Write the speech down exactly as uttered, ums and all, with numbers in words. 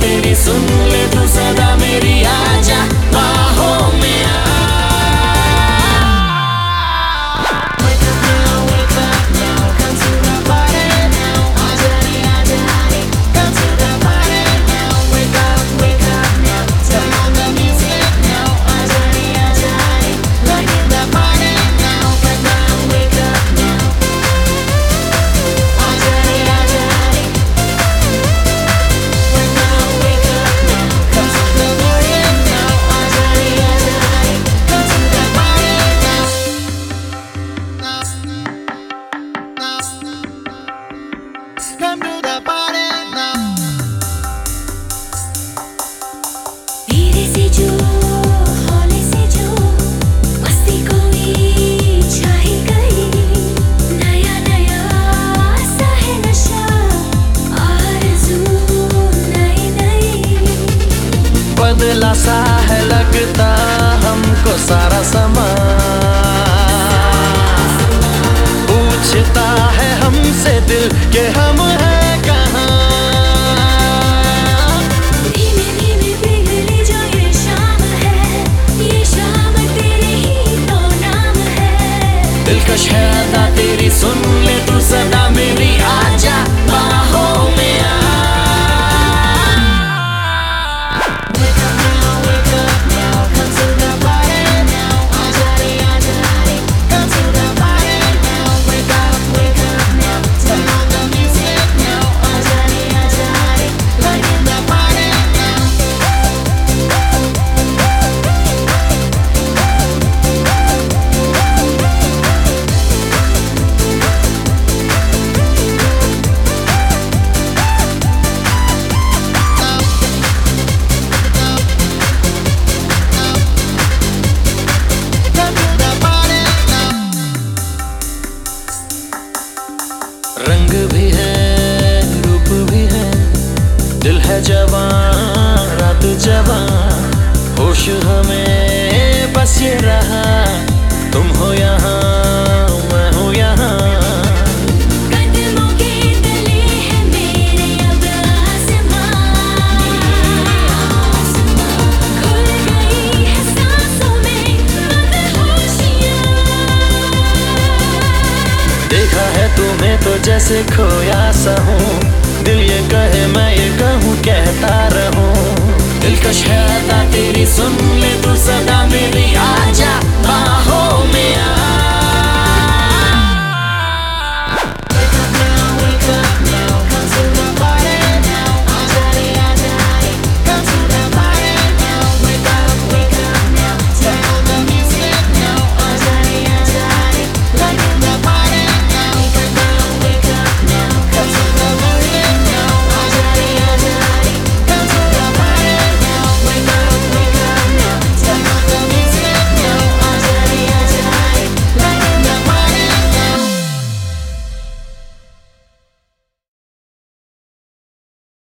तेरी सुन ले तू सदा मेरी, आजा बाहों में आ। Come to the party now. धीरे से जो हौले से जो मस्ती कोई छाई गई, नया नया सा है नशा, आरज़ू नई नई। बदला सा है लगता हमको सारा समा, पूछता है हमसे दिल के हम हैं कहाँ। धीमे धीमे पिघली जो ये शाम है, ये शाम तेरे ही तो नाम है। दिलकश है अदा तेरी सुन ले तू सदा मेरी, आजा बाहों में आ। रंग भी है रूप भी है, दिल है जवान रात जवान, होश हमें बस ये रहा, तुम हो यहाँ मैं हूँ यहाँ। कदमों के तले है मेरे अब आसमां, खुल गई है सांसों में मदहोशियाँ। देखा है तुम्हें तो जैसे खोया सा हूँ, दिल ये कहे मैं ये कहूँ कहता रहूँ। दिलकश है अदा तेरी सुन ले तू सदा